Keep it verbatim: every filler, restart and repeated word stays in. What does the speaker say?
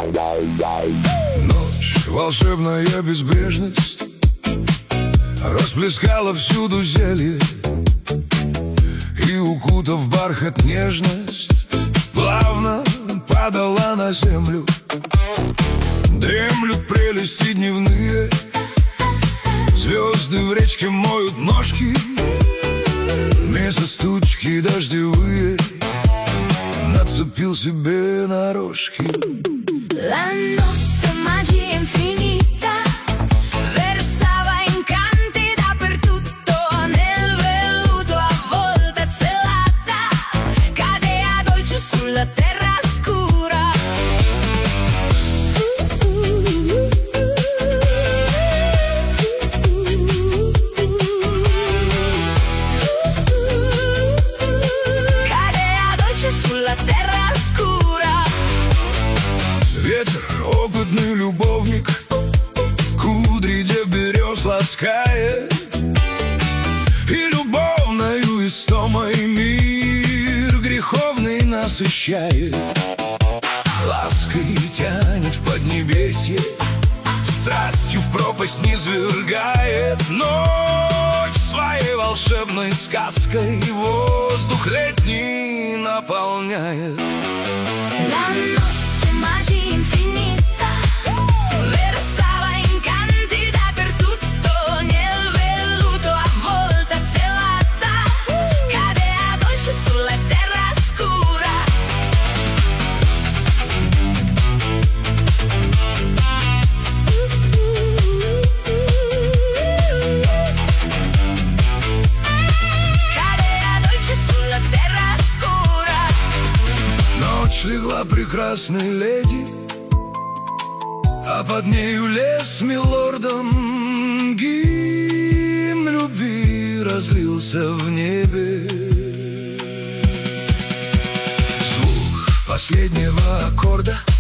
Ночь, волшебная безбрежность расплескала всюду зелье, и, укутав в бархат нежность, плавно падала на землю. Дремлют прелести дневные, звезды в речке моют ножки, месяц тучки дождевые нацепил себе на рожки. La notte magia infinita versava incanti dappertutto, nel velluto avvolta e zelata cadea dolce sulla terra scura. Cadea dolce sulla terra scura. Ветер, опытный любовник, кудри де берез ласкает, и любовною истомой мир греховный насыщает. Лаской тянет в поднебесье, страстью в пропасть низвергает. Ночь своей волшебной сказкой воздух летний наполняет. La notte magia infinita versava incanti dappertutto, nel velluto avvolta e zelata cadea dolce sulla terra scura. Cadea dolce sulla terra scura. Ночь легла прекрасной леди, а под нею лес милордом. Гимн любви разлился в небе. Звук последнего аккорда